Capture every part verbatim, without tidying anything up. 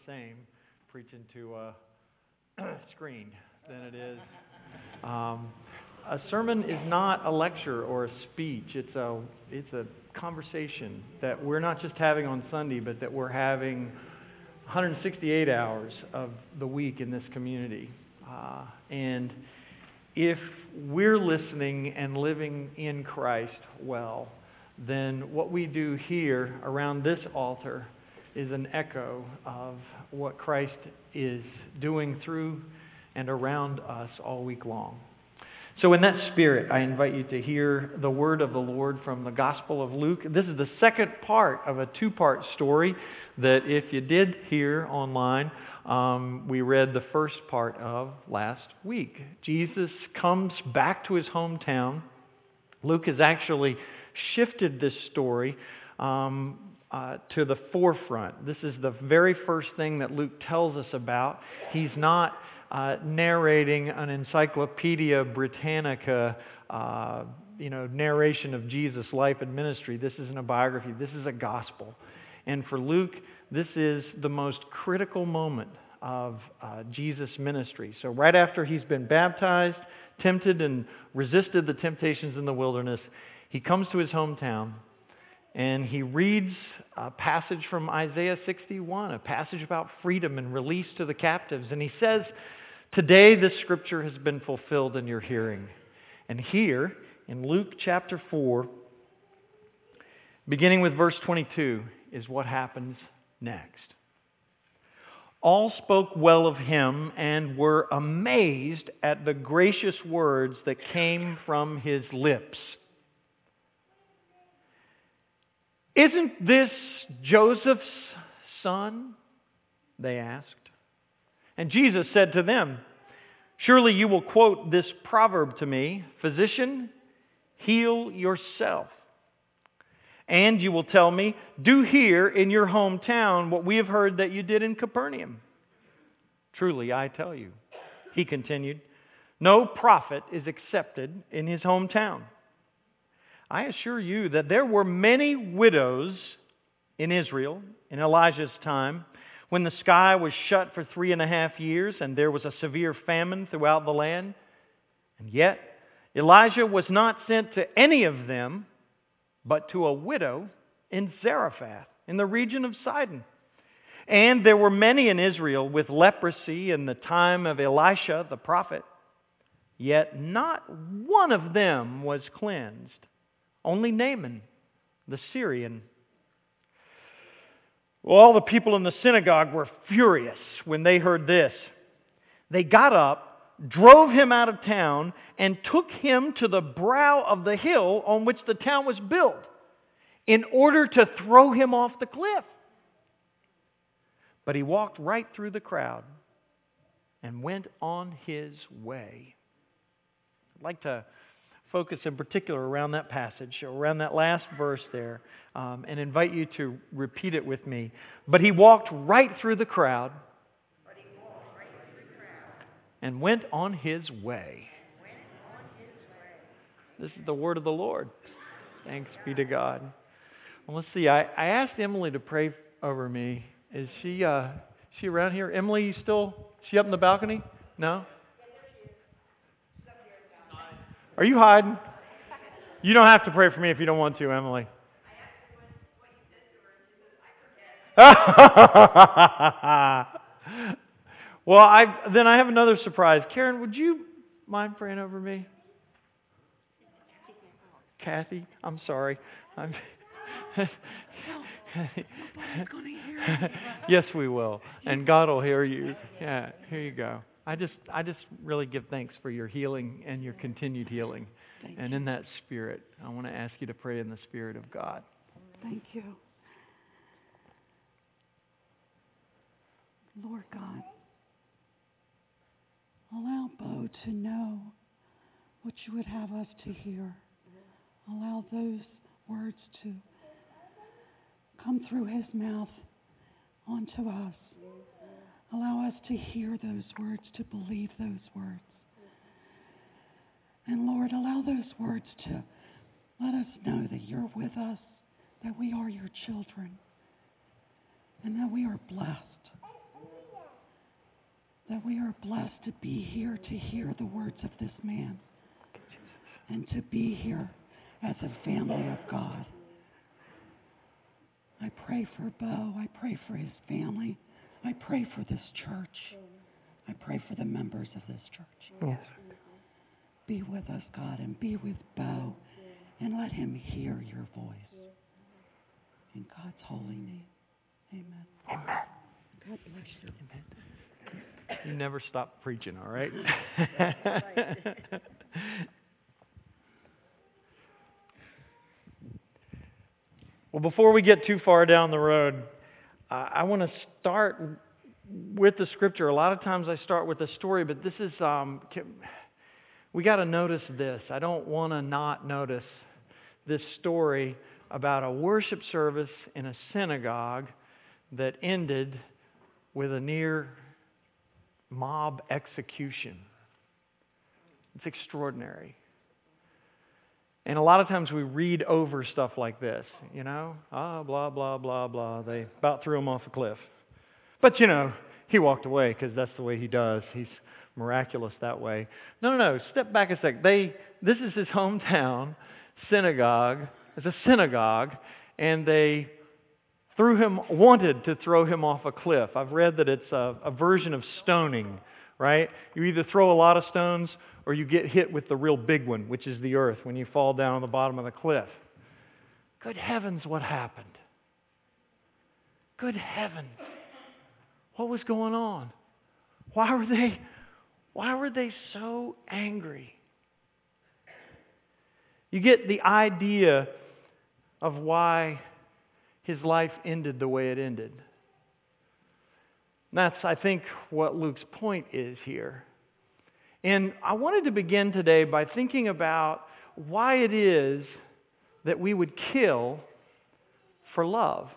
same preaching to a screen than it is. Um, a sermon is not a lecture or a speech. It's a it's a conversation that we're not just having on Sunday, but that we're having one hundred sixty-eight hours of the week in this community. Uh, and if we're listening and living in Christ well, then what we do here around this altar is an echo of what Christ is doing through and around us all week long. So in that spirit, I invite you to hear the word of the Lord from the Gospel of Luke. This is the second part of a two-part story that if you did hear online, um, we read the first part of last week. Jesus comes back to his hometown. Luke has actually shifted this story um, uh, to the forefront. This is the very first thing that Luke tells us about. He's not uh, narrating an Encyclopedia Britannica uh, you know, narration of Jesus' life and ministry. This isn't a biography. This is a gospel. And for Luke, this is the most critical moment of uh, Jesus' ministry. So right after he's been baptized, tempted and resisted the temptations in the wilderness, he comes to his hometown and he reads a passage from Isaiah sixty-one, a passage about freedom and release to the captives. And he says, "Today this scripture has been fulfilled in your hearing." And here in Luke chapter four, beginning with verse twenty-two, is what happens next. All spoke well of him and were amazed at the gracious words that came from his lips. "Isn't this Joseph's son?" they asked. And Jesus said to them, "Surely you will quote this proverb to me, 'Physician, heal yourself.' And you will tell me, 'Do here in your hometown what we have heard that you did in Capernaum.' Truly, I tell you," he continued, "no prophet is accepted in his hometown. I assure you that there were many widows in Israel in Elijah's time, when the sky was shut for three and a half years and there was a severe famine throughout the land. And yet Elijah was not sent to any of them, but to a widow in Zarephath, in the region of Sidon. And there were many in Israel with leprosy in the time of Elisha the prophet, yet not one of them was cleansed, only Naaman the Syrian." Well, all the people in the synagogue were furious when they heard this. They got up, drove him out of town, and took him to the brow of the hill on which the town was built, in order to throw him off the cliff. But he walked right through the crowd and went on his way. I'd like to focus in particular around that passage, around that last verse there, um, and invite you to repeat it with me. But he walked right through the crowd and went on his way. This is the word of the Lord. Thanks be to God. Well, let's see. I, I asked Emily to pray over me. Is she uh, is she around here? Emily, you still? Is she up in the balcony? No? Are you hiding? You don't have to pray for me if you don't want to, Emily. Well, I then I have another surprise. Karen, would you mind praying over me? Kathy, I'm sorry. I'm Yes, we will. And God will hear you. Yeah, here you go. I just I just really give thanks for your healing and your continued healing. Thank and you. in that spirit, I want to ask you to pray in the Spirit of God. Thank you. Lord God, allow Bo to know what you would have us to hear. Allow those words to come through his mouth onto us. Allow us to hear those words, to believe those words. And Lord, allow those words to let us know that you're with us, that we are your children, and that we are blessed. that we are blessed to be here to hear the words of this man and to be here as a family of God. I pray for Bo. I pray for his family. I pray for this church. I pray for the members of this church. Yes. Be with us, God, and be with Bo, and let him hear your voice. In God's holy name, amen. Amen. God bless you. Amen. You never stop preaching, all right? Well, before we get too far down the road, uh, I want to start with the scripture. A lot of times I start with a story, but this is, um, we got to notice this. I don't want to not notice this story about a worship service in a synagogue that ended with a near mob execution. It's extraordinary. And a lot of times we read over stuff like this, you know, ah, blah, blah, blah, blah. They about threw him off a cliff. But, you know, he walked away because that's the way he does. He's miraculous that way. No, no, no. Step back a sec. They, this is his hometown synagogue. It's a synagogue, and they threw him, wanted to throw him off a cliff. I've read that it's a, a version of stoning, right? You either throw a lot of stones or you get hit with the real big one, which is the earth, when you fall down on the bottom of the cliff. Good heavens, what happened? Good heavens. What was going on? Why were they, why were they so angry? You get the idea of why his life ended the way it ended. That's, I think, what Luke's point is here. And I wanted to begin today by thinking about why it is that we would kill for love.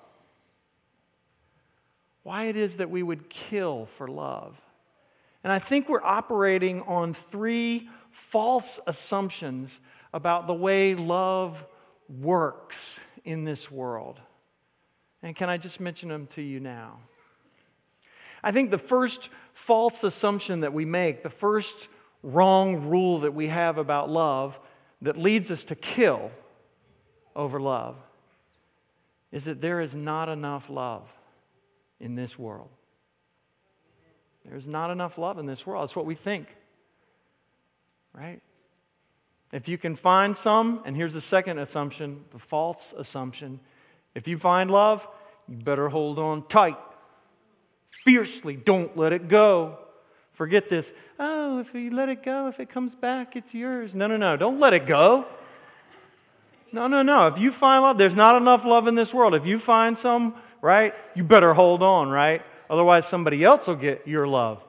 Why it is that we would kill for love. And I think we're operating on three false assumptions about the way love works in this world. And can I just mention them to you now? I think the first false assumption that we make, the first wrong rule that we have about love that leads us to kill over love is that there is not enough love in this world. There's not enough love in this world. That's what we think. Right? If you can find some, and here's the second assumption, the false assumption. If you find love, you better hold on tight. Fiercely, don't let it go. Forget this, oh, if you let it go, if it comes back, it's yours. No, no, no, don't let it go. No, no, no. If you find love, there's not enough love in this world. If you find some, right, you better hold on, right? Otherwise, somebody else will get your love.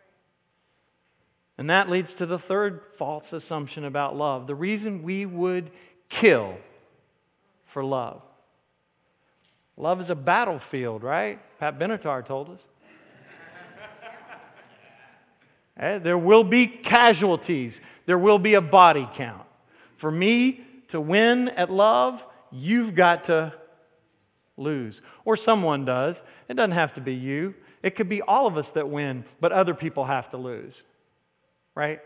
And that leads to the third false assumption about love. The reason we would kill for love. Love is a battlefield, right? Pat Benatar told us. Eh, there will be casualties. There will be a body count. For me to win at love, you've got to lose. Or someone does. It doesn't have to be you. It could be all of us that win, but other people have to lose. Right?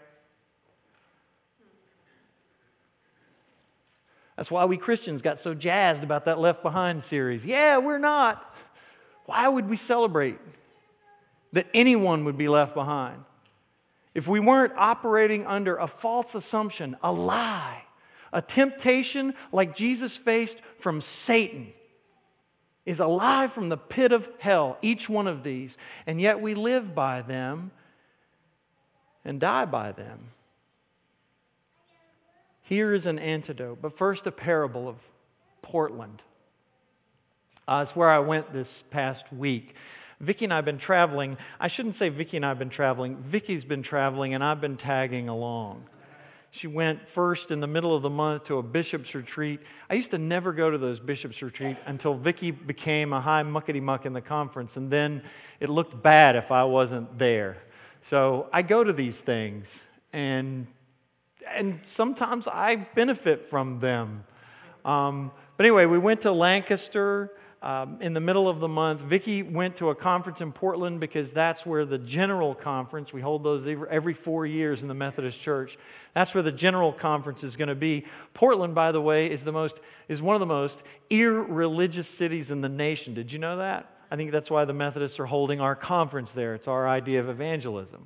That's why we Christians got so jazzed about that Left Behind series. Yeah, we're not. Why would we celebrate that anyone would be left behind? If we weren't operating under a false assumption, a lie, a temptation like Jesus faced from Satan, is a lie from the pit of hell, each one of these, and yet we live by them and die by them. Here is an antidote, but first a parable of Portland. Uh, it's where I went this past week. Vicki and I have been traveling. I shouldn't say Vicki and I have been traveling. Vicki's been traveling and I've been tagging along. She went first in the middle of the month to a bishop's retreat. I used to never go to those bishop's retreat until Vicki became a high muckety-muck in the conference, and then it looked bad if I wasn't there. So I go to these things, and and sometimes I benefit from them. Um, but anyway, we went to Lancaster um, in the middle of the month, Vicki went to a conference in Portland because that's where the General Conference, we hold those every four years in the Methodist Church, that's where the General Conference is going to be. Portland, by the way, is the most is one of the most irreligious cities in the nation. Did you know that? I think that's why the Methodists are holding our conference there. It's our idea of evangelism.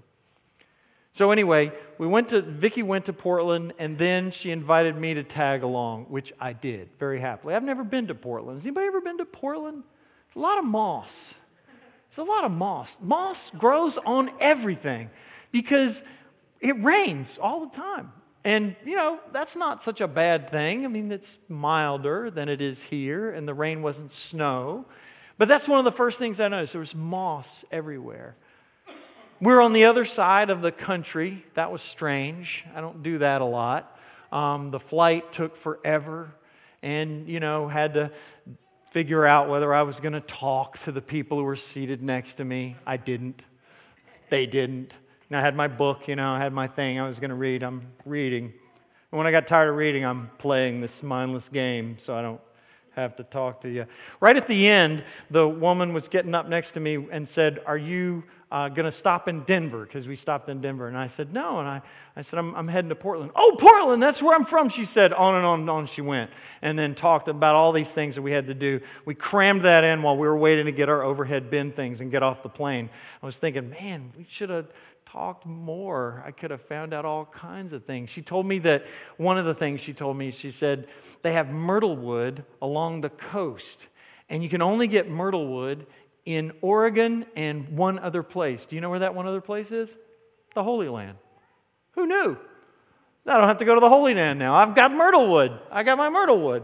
So anyway, we went to Vicki went to Portland, and then she invited me to tag along, which I did very happily. I've never been to Portland. Has anybody ever been to Portland? It's a lot of moss. It's a lot of moss. Moss grows on everything because it rains all the time. And, you know, that's not such a bad thing. I mean, it's milder than it is here, and the rain wasn't snow. But that's one of the first things I noticed. There was moss everywhere. We're on the other side of the country. That was strange. I don't do that a lot. Um, the flight took forever, and, you know, had to figure out whether I was going to talk to the people who were seated next to me. I didn't. They didn't. And I had my book, you know, I had my thing I was going to read. I'm reading. And when I got tired of reading, I'm playing this mindless game so I don't have to talk to you. Right at the end, the woman was getting up next to me and said, "Are you uh, going to stop in Denver?" Because we stopped in Denver. And I said, "No." And I, I said, I'm, I'm heading to Portland. "Oh, Portland, that's where I'm from," she said. On and on and on she went. And then talked about all these things that we had to do. We crammed that in while we were waiting to get our overhead bin things and get off the plane. I was thinking, man, we should have talked more. I could have found out all kinds of things. She told me that one of the things she told me, she said, they have myrtle wood along the coast. And you can only get myrtle wood in Oregon and one other place. Do you know where that one other place is? The Holy Land. Who knew? I don't have to go to the Holy Land now. I've got myrtle wood. I got my myrtle wood.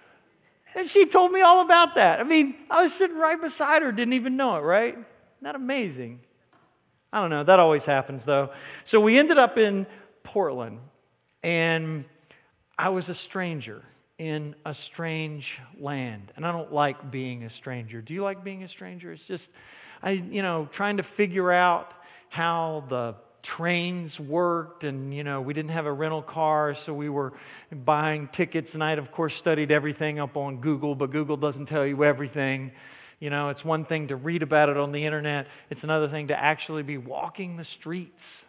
And she told me all about that. I mean, I was sitting right beside her, didn't even know it, right? Isn't that amazing? I don't know. That always happens, though. So we ended up in Portland, and I was a stranger in a strange land. And I don't like being a stranger. Do you like being a stranger? It's just, I, you know, trying to figure out how the trains worked, and, you know, we didn't have a rental car, so we were buying tickets, and I had, of course, studied everything up on Google, but Google doesn't tell you everything. You know, it's one thing to read about it on the internet. It's another thing to actually be walking the streets.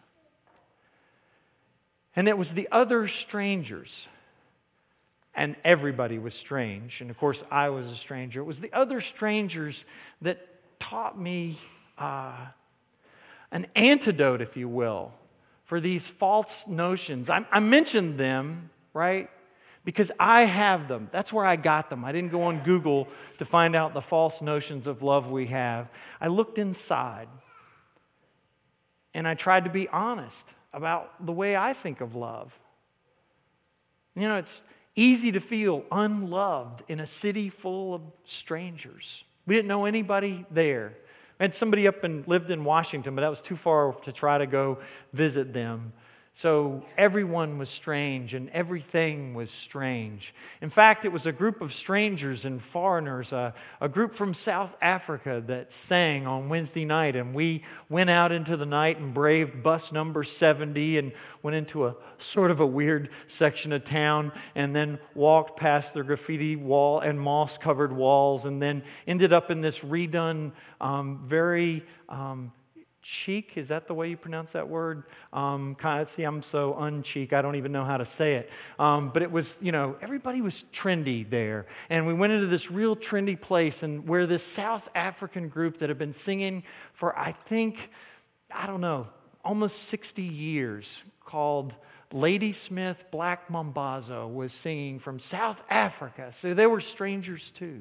And it was the other strangers. And everybody was strange. And of course, I was a stranger. It was the other strangers that taught me uh, an antidote, if you will, for these false notions. I, I mentioned them, right? Because I have them. That's where I got them. I didn't go on Google to find out the false notions of love we have. I looked inside. And I tried to be honest about the way I think of love. You know, it's easy to feel unloved in a city full of strangers. We didn't know anybody there. I had somebody up and lived in Washington, but that was too far to try to go visit them. So everyone was strange and everything was strange. In fact, it was a group of strangers and foreigners, uh, a group from South Africa that sang on Wednesday night. And we went out into the night and braved bus number seventy and went into a sort of a weird section of town and then walked past their graffiti wall and moss-covered walls and then ended up in this redone, um, very... Um, Cheek, is that the way you pronounce that word? Um, kind of, see, I'm so uncheek, I don't even know how to say it. Um, but it was, you know, everybody was trendy there. And we went into this real trendy place and where this South African group that had been singing for, I think, I don't know, almost sixty years, called Ladysmith Black Mambazo, was singing from South Africa. So they were strangers too.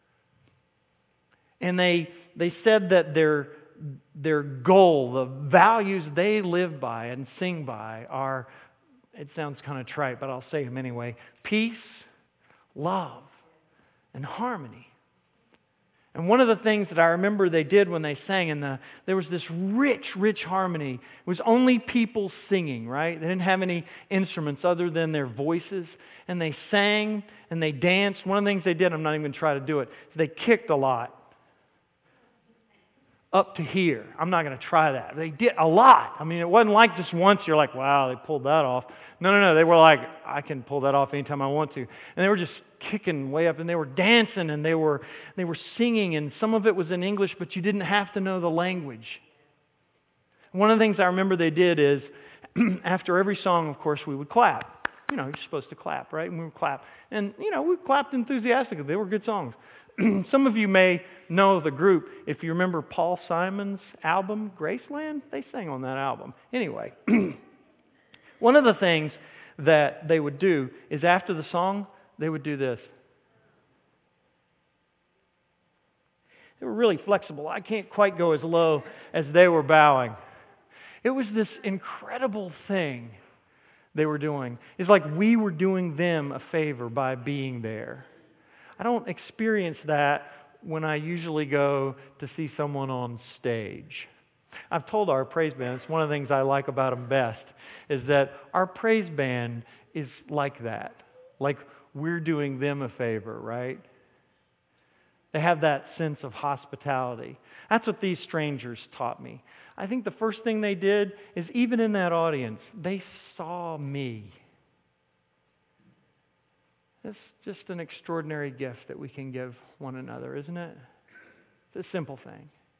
And they they said that their Their goal, the values they live by and sing by are, it sounds kind of trite, but I'll say them anyway, peace, love, and harmony. And one of the things that I remember they did when they sang, and the, there was this rich, rich harmony. It was only people singing, right? They didn't have any instruments other than their voices. And they sang and they danced. One of the things they did, I'm not even going to try to do it, is they kicked a lot. up to here. I'm not going to try that. They did a lot. I mean, it wasn't like just once you're like, wow, they pulled that off. No, no, no. They were like, I can pull that off anytime I want to. And they were just kicking way up, and they were dancing, and they were they were singing, and some of it was in English, but you didn't have to know the language. One of the things I remember they did is, after every song, of course, we would clap. You know, you're supposed to clap, right? And we would clap. And, you know, we clapped enthusiastically. They were good songs. Some of you may know the group. If you remember Paul Simon's album, Graceland, they sang on that album. Anyway, one of the things that they would do is after the song, they would do this. They were really flexible. I can't quite go as low as they were bowing. It was this incredible thing they were doing. It's like we were doing them a favor by being there. I don't experience that when I usually go to see someone on stage. I've told our praise band, it's one of the things I like about them best, is that our praise band is like that. Like we're doing them a favor, right? They have that sense of hospitality. That's what these strangers taught me. I think the first thing they did is even in that audience, they saw me. It's just an extraordinary gift that we can give one another, isn't it? It's a simple thing.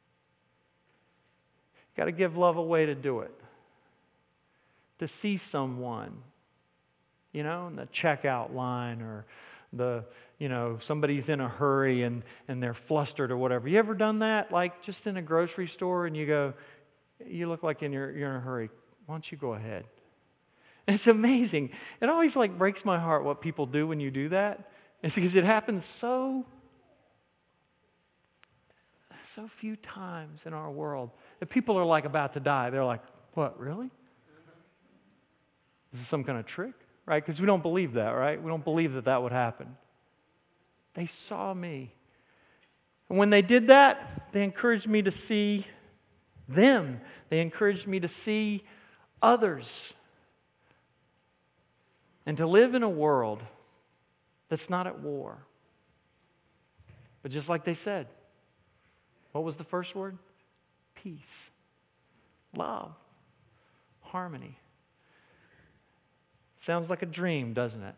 You've got to give love a way to do it. To see someone, you know, in the checkout line, or the, you know, somebody's in a hurry and, and they're flustered or whatever. You ever done that? Like just in a grocery store and you go, you look like in your, you're in a hurry. Why don't you go ahead? And it's amazing. It always like breaks my heart what people do when you do that. It's because it happens so, so few times in our world that people are like about to die. They're like, what, really? Is this some kind of trick? Right? Because we don't believe that, right? We don't believe that that would happen. They saw me. And when they did that, they encouraged me to see them. They encouraged me to see others. And to live in a world that's not at war. But just like they said, what was the first word? Peace. Love. Harmony. Sounds like a dream, doesn't it?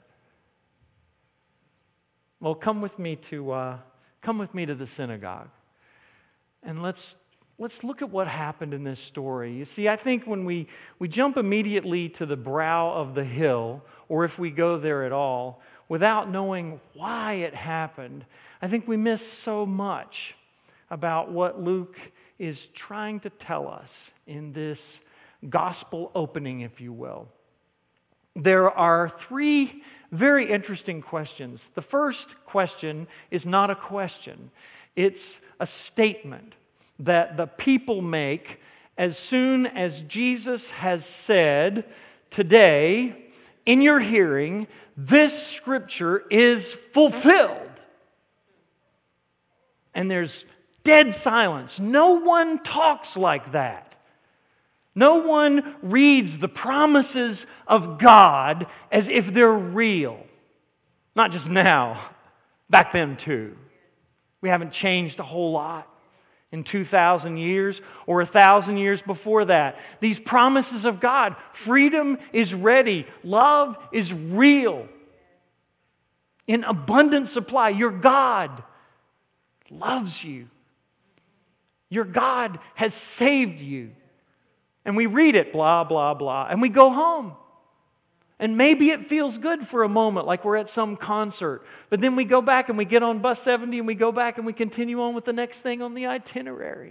Well, come with me to uh, come with me to the synagogue, and let's let's look at what happened in this story. You see, I think when we we jump immediately to the brow of the hill, or if we go there at all, without knowing why it happened, I think we miss so much about what Luke is trying to tell us in this gospel opening, if you will. There are three very interesting questions. The first question is not a question. It's a statement that the people make as soon as Jesus has said, today, in your hearing, this scripture is fulfilled. And there's dead silence. No one talks like that. No one reads the promises of God as if they're real. Not just now, back then too. We haven't changed a whole lot in two thousand years or one thousand years before that. These promises of God, freedom is ready, love is real, in abundant supply. Your God loves you. Your God has saved you. And we read it, blah, blah, blah, and we go home. And maybe it feels good for a moment, like we're at some concert. But then we go back and we get on bus seventy and we go back and we continue on with the next thing on the itinerary.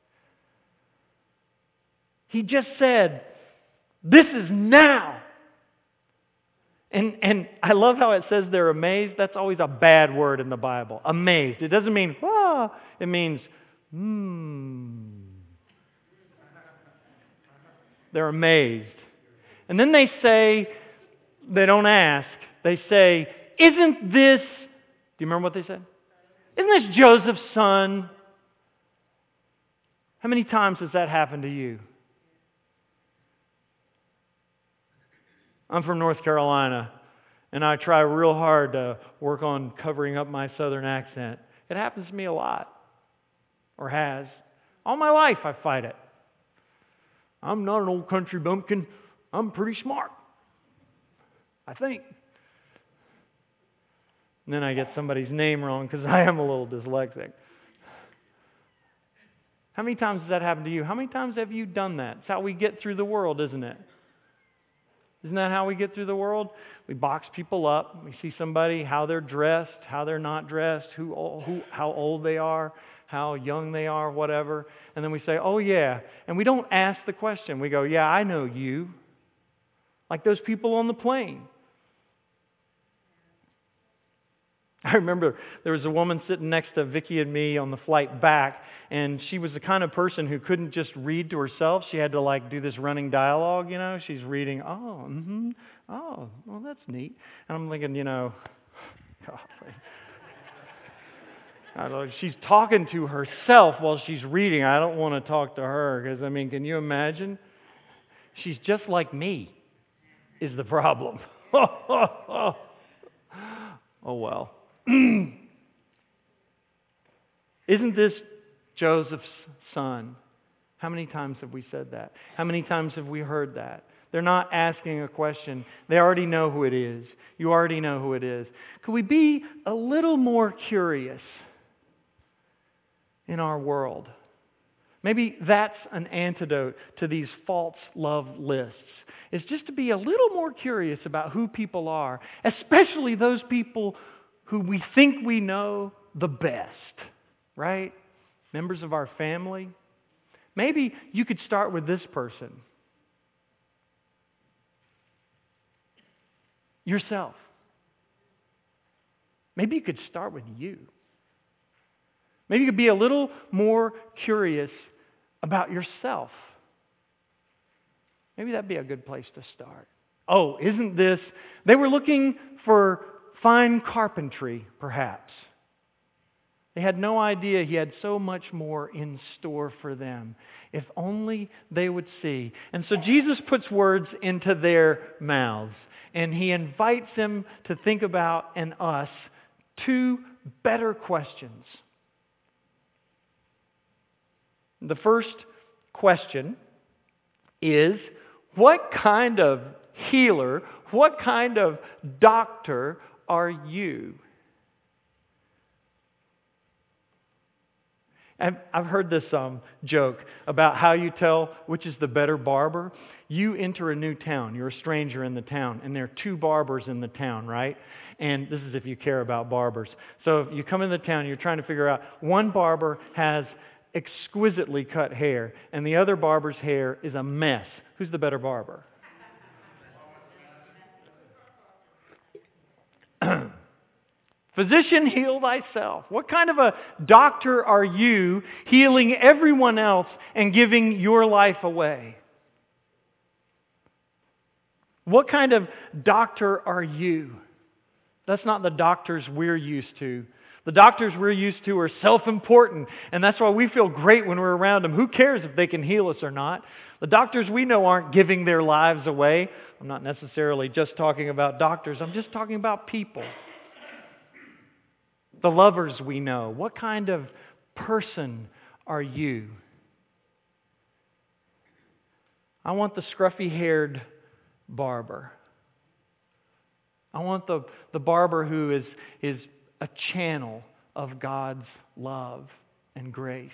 He just said, this is now. And, and I love how it says they're amazed. That's always a bad word in the Bible. Amazed. It doesn't mean, ah. It means, hmm. They're amazed. And then they say, they don't ask, they say, isn't this, do you remember what they said? Isn't this Joseph's son? How many times has that happened to you? I'm from North Carolina, and I try real hard to work on covering up my southern accent. It happens to me a lot, or has. All my life I fight it. I'm not an old country bumpkin. I'm pretty smart, I think. And then I get somebody's name wrong because I am a little dyslexic. How many times has that happened to you? How many times have you done that? It's how we get through the world, isn't it? Isn't that how we get through the world? We box people up. We see somebody, how they're dressed, how they're not dressed, who, who, how old they are, how young they are, whatever. And then we say, oh yeah. And we don't ask the question. We go, yeah, I know you. Like those people on the plane. I remember there was a woman sitting next to Vicki and me on the flight back, and she was the kind of person who couldn't just read to herself. She had to like do this running dialogue, you know. She's reading, oh, mm-hmm, oh, well, that's neat. And I'm thinking, you know, God, I don't know, she's talking to herself while she's reading. I don't want to talk to her because, I mean, can you imagine? She's just like me, is the problem. Oh, well. Isn't this Joseph's son? How many times have we said that? How many times have we heard that? They're not asking a question. They already know who it is. You already know who it is. Could we be a little more curious in our world? Maybe that's an antidote to these false love lists. Is just to be a little more curious about who people are, especially those people who we think we know the best, right? Members of our family. Maybe you could start with this person. Yourself. Maybe you could start with you. Maybe you could be a little more curious about yourself. Maybe that'd be a good place to start. Oh, isn't this... They were looking for fine carpentry, perhaps. They had no idea He had so much more in store for them. If only they would see. And so Jesus puts words into their mouths. And He invites them to think about, and us, two better questions. The first question is, what kind of healer, what kind of doctor are you? And I've heard this um, joke about how you tell which is the better barber. You enter a new town. You're a stranger in the town, and there are two barbers in the town, right? And this is if you care about barbers. So if you come in the town, you're trying to figure out, one barber has exquisitely cut hair, and the other barber's hair is a mess. Who's the better barber? Physician, heal thyself. What kind of a doctor are you, healing everyone else and giving your life away? What kind of doctor are you? That's not the doctors we're used to. The doctors we're used to are self-important, and that's why we feel great when we're around them. Who cares if they can heal us or not? The doctors we know aren't giving their lives away. I'm not necessarily just talking about doctors. I'm just talking about people. The lovers we know. What kind of person are you? I want the scruffy-haired barber. I want the, the barber who is, is a channel of God's love and grace.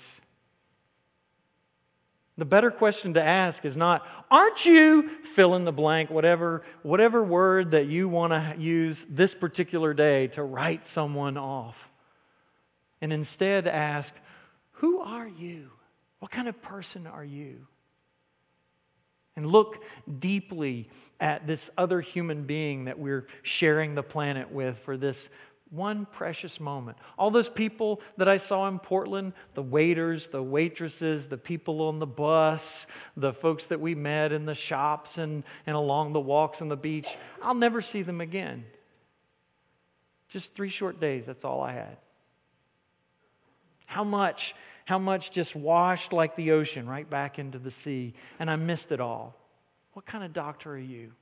The better question to ask is not, aren't you, fill in the blank, whatever, whatever word that you want to use this particular day to write someone off. And instead ask, who are you? What kind of person are you? And look deeply at this other human being that we're sharing the planet with for this one precious moment. All those people that I saw in Portland, the waiters, the waitresses, the people on the bus, the folks that we met in the shops and, and along the walks on the beach, I'll never see them again. Just three short days, that's all I had. How much, how much just washed like the ocean right back into the sea, and I missed it all. What kind of doctor are you?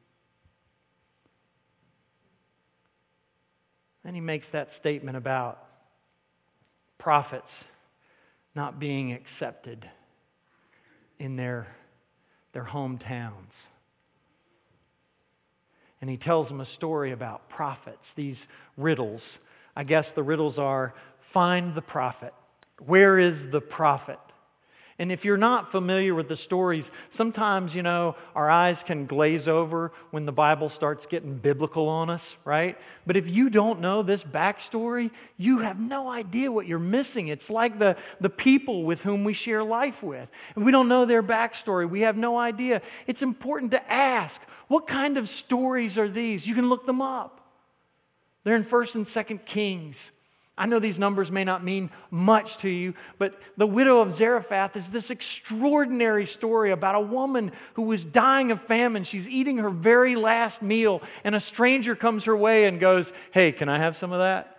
Then he makes that statement about prophets not being accepted in their, their hometowns. And he tells them a story about prophets, these riddles. I guess the riddles are, find the prophet. Where is the prophet? And if you're not familiar with the stories, sometimes, you know, our eyes can glaze over when the Bible starts getting biblical on us, right? But if you don't know this backstory, you have no idea what you're missing. It's like the, the people with whom we share life with. And we don't know their backstory. We have no idea. It's important to ask, what kind of stories are these? You can look them up. They're in First and Second Kings. I know these numbers may not mean much to you, but the widow of Zarephath is this extraordinary story about a woman who was dying of famine. She's eating her very last meal, and a stranger comes her way and goes, "Hey, can I have some of that?"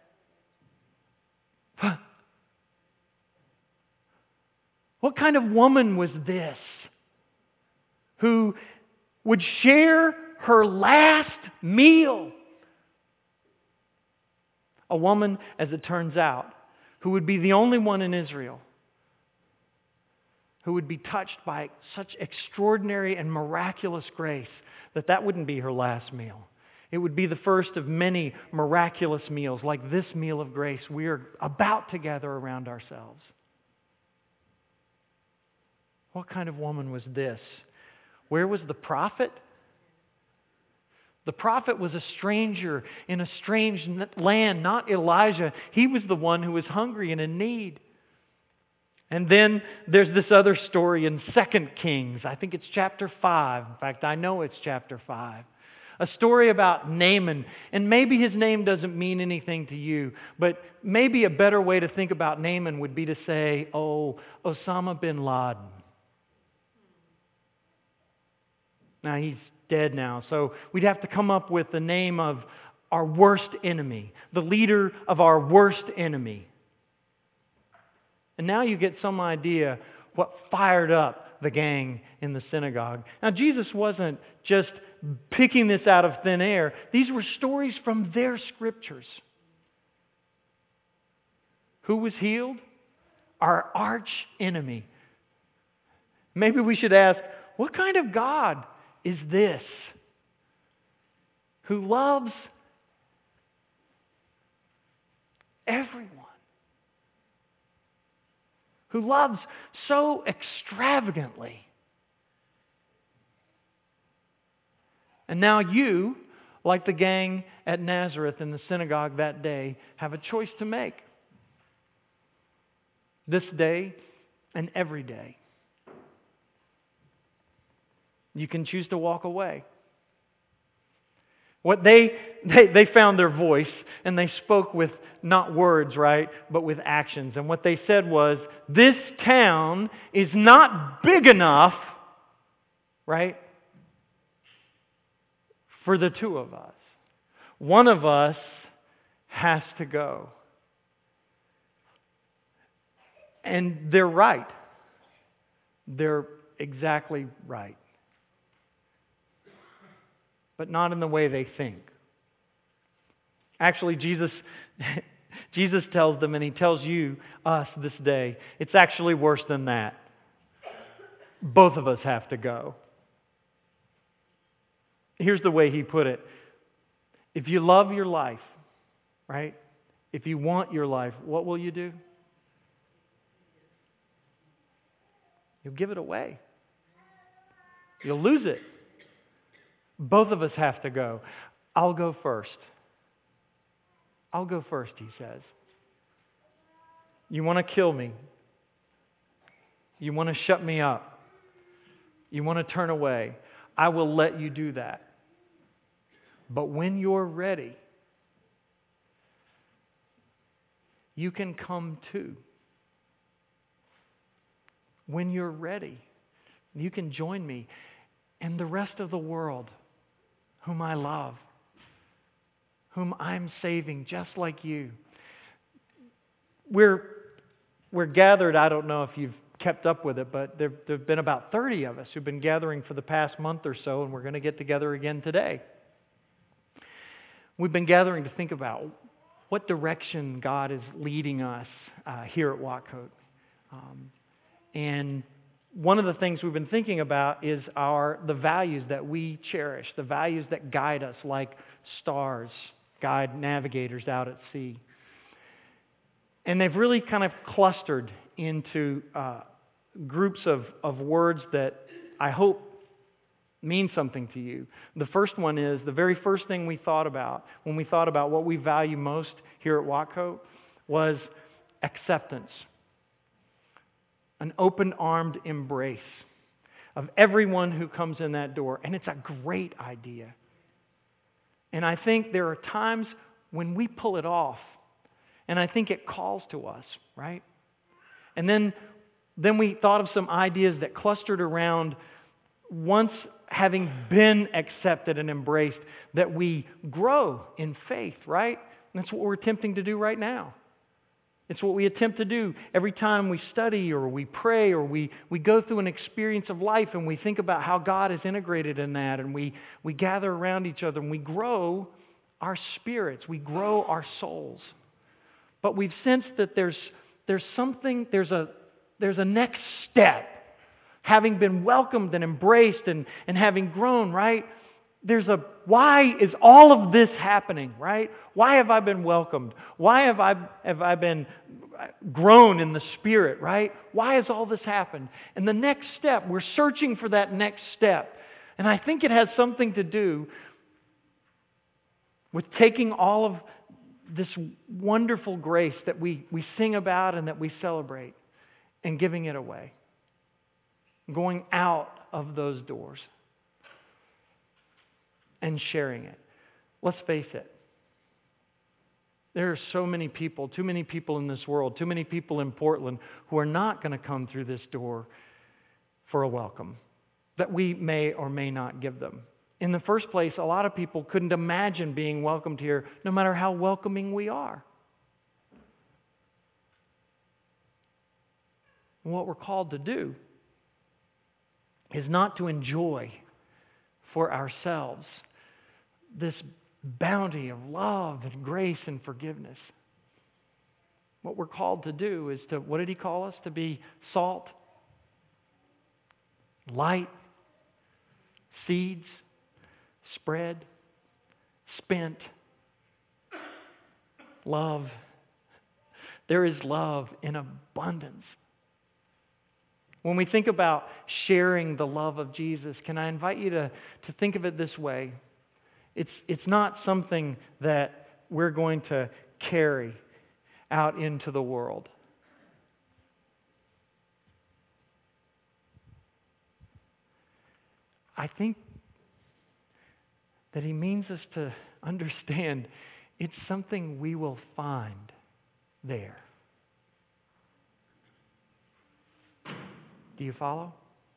What kind of woman was this who would share her last meal? A woman, as it turns out, who would be the only one in Israel who would be touched by such extraordinary and miraculous grace that that wouldn't be her last meal. It would be the first of many miraculous meals, like this meal of grace we are about to gather around ourselves. What kind of woman was this? Where was the prophet? The prophet was a stranger in a strange land, not Elijah. He was the one who was hungry and in need. And then there's this other story in Second Kings. I think it's chapter five. In fact, I know it's chapter five. A story about Naaman. And maybe his name doesn't mean anything to you, but maybe a better way to think about Naaman would be to say, oh, Osama bin Laden. Now, he's dead now, so we'd have to come up with the name of our worst enemy, the leader of our worst enemy. And now you get some idea what fired up the gang in the synagogue. Now, Jesus wasn't just picking this out of thin air. These were stories from their scriptures. Who was healed? Our arch enemy. Maybe we should ask, what kind of God is this who loves everyone? Who loves so extravagantly? And now you, like the gang at Nazareth in the synagogue that day, have a choice to make. This day and every day. You can choose to walk away. What they, they they found their voice, and they spoke with not words, right, but with actions. And what they said was, this town is not big enough, right, for the two of us. One of us has to go. And they're right. They're exactly right. But not in the way they think. Actually, Jesus Jesus tells them, and He tells you, us this day, it's actually worse than that. Both of us have to go. Here's the way He put it. If you love your life, right? If you want your life, what will you do? You'll give it away. You'll lose it. Both of us have to go. I'll go first. I'll go first, He says. You want to kill me. You want to shut me up. You want to turn away. I will let you do that. But when you're ready, you can come too. When you're ready, you can join me and the rest of the world whom I love, whom I'm saving just like you. We're, we're gathered, I don't know if you've kept up with it, but there have been about thirty of us who've been gathering for the past month or so, and we're going to get together again today. We've been gathering to think about what direction God is leading us uh, here at Watcoat. Um, and one of the things we've been thinking about is our the values that we cherish, the values that guide us, like stars guide navigators out at sea. And they've really kind of clustered into uh, groups of, of words that I hope mean something to you. The first one is, the very first thing we thought about when we thought about what we value most here at Watco was acceptance. An open-armed embrace of everyone who comes in that door. And it's a great idea. And I think there are times when we pull it off. And I think it calls to us, right? And then, then we thought of some ideas that clustered around once having been accepted and embraced, that we grow in faith, right? And that's what we're attempting to do right now. It's what we attempt to do every time we study or we pray or we, we go through an experience of life and we think about how God is integrated in that, and we, we gather around each other and we grow our spirits, we grow our souls. But we've sensed that there's there's something, there's a there's a next step. Having been welcomed and embraced and, and having grown, right? There's a, why is all of this happening, right? Why have I been welcomed? Why have I have I been grown in the Spirit, right? Why has all this happened? And the next step, we're searching for that next step. And I think it has something to do with taking all of this wonderful grace that we, we sing about and that we celebrate and giving it away. Going out of those doors and sharing it. Let's face it. There are so many people, too many people in this world, too many people in Portland who are not going to come through this door for a welcome that we may or may not give them. In the first place, a lot of people couldn't imagine being welcomed here, no matter how welcoming we are. And what we're called to do is not to enjoy for ourselves this bounty of love and grace and forgiveness. What we're called to do is to, what did He call us? To be salt, light, seeds, spread, spent, love. There is love in abundance. When we think about sharing the love of Jesus, can I invite you to, to think of it this way? It's, it's not something that we're going to carry out into the world. I think that He means us to understand it's something we will find there. Do you follow?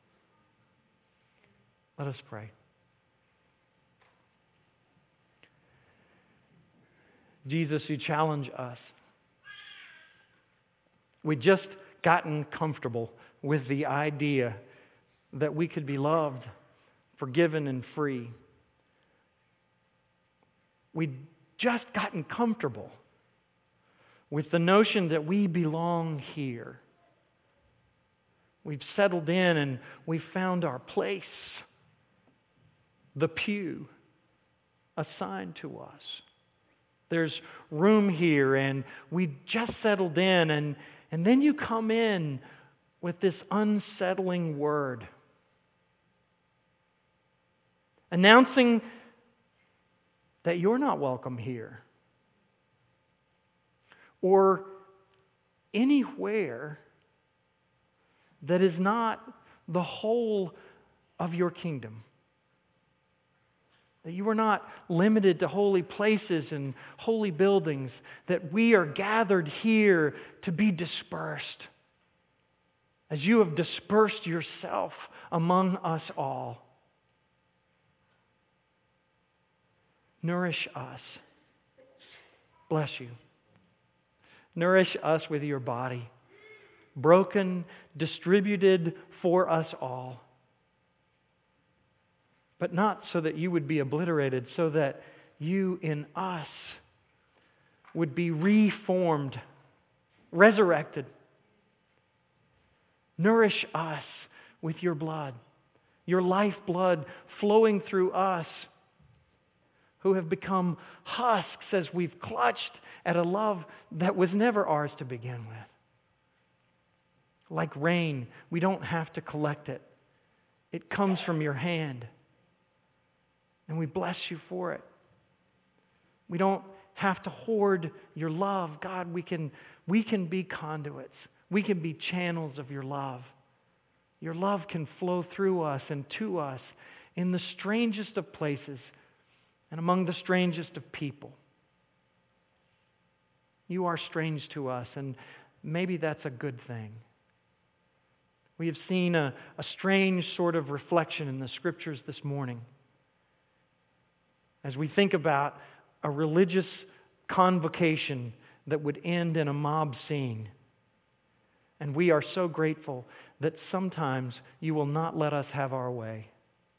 Let us pray. Jesus, You challenge us. We'd just gotten comfortable with the idea that we could be loved, forgiven, and free. We'd just gotten comfortable with the notion that we belong here. We've settled in and we've found our place, the pew assigned to us. There's room here and we just settled in, and, and then You come in with this unsettling word, announcing that You're not welcome here or anywhere that is not the whole of Your kingdom. That You are not limited to holy places and holy buildings, that we are gathered here to be dispersed, as You have dispersed Yourself among us all. Nourish us. Bless You. Nourish us with Your body, broken, distributed for us all. But not so that You would be obliterated, so that You in us would be reformed, resurrected. Nourish us with your blood, your lifeblood flowing through us, who have become husks as we've clutched at a love that was never ours to begin with. Like rain, we don't have to collect it. It comes from your hand. And we bless you for it. We don't have to hoard your love. God, we can, we can be conduits. We can be channels of your love. Your love can flow through us and to us in the strangest of places and among the strangest of people. You are strange to us, and maybe that's a good thing. We have seen a, a strange sort of reflection in the Scriptures this morning. As we think about a religious convocation that would end in a mob scene. And we are so grateful that sometimes you will not let us have our way.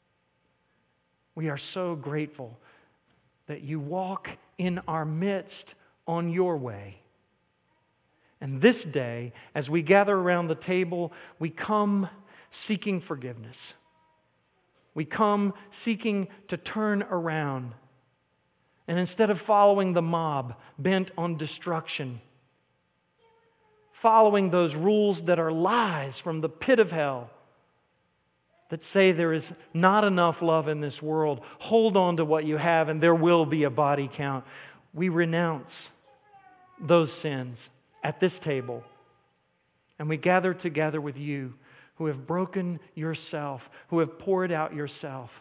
We are so grateful that you walk in our midst on your way. And this day, as we gather around the table, we come seeking forgiveness. We come seeking to turn around. And instead of following the mob bent on destruction, following those rules that are lies from the pit of hell, that say there is not enough love in this world, hold on to what you have and there will be a body count. We renounce those sins at this table. And we gather together with you who have broken yourself, who have poured out yourself,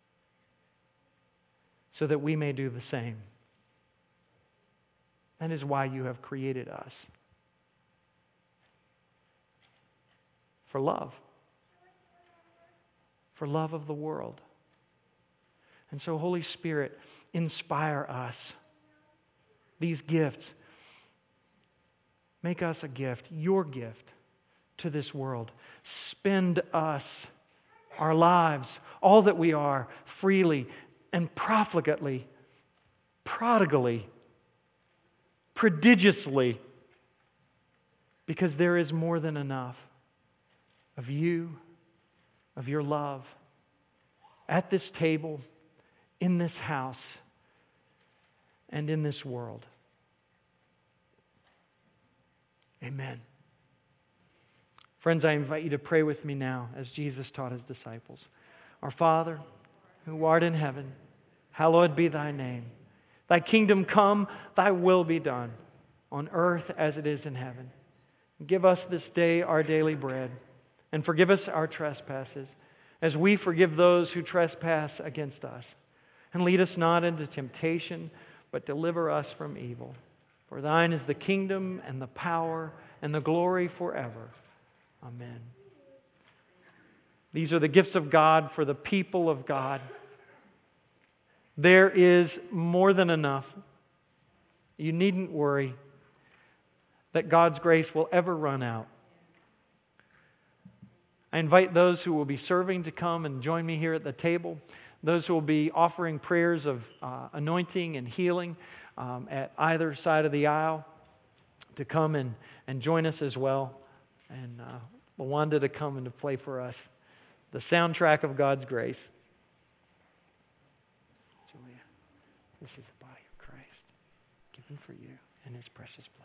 so that we may do the same. That is why you have created us. For love. For love of the world. And so, Holy Spirit, inspire us. These gifts. Make us a gift, your gift, to this world. Spend us, our lives, all that we are, freely and profligately, prodigally, prodigiously, because there is more than enough of you, of your love, at this table, in this house, and in this world. Amen. Friends, I invite you to pray with me now as Jesus taught His disciples. Our Father, who art in heaven, hallowed be Thy name. Thy kingdom come, Thy will be done, on earth as it is in heaven. Give us this day our daily bread, and forgive us our trespasses, as we forgive those who trespass against us. And lead us not into temptation, but deliver us from evil. For Thine is the kingdom and the power and the glory forever. Amen. These are the gifts of God for the people of God. There is more than enough. You needn't worry that God's grace will ever run out. I invite those who will be serving to come and join me here at the table. Those who will be offering prayers of uh, anointing and healing um, at either side of the aisle to come and, and join us as well. And uh, LaWanda to come and to play for us the soundtrack of God's grace. Julia, this is the body of Christ, given for you in His precious blood.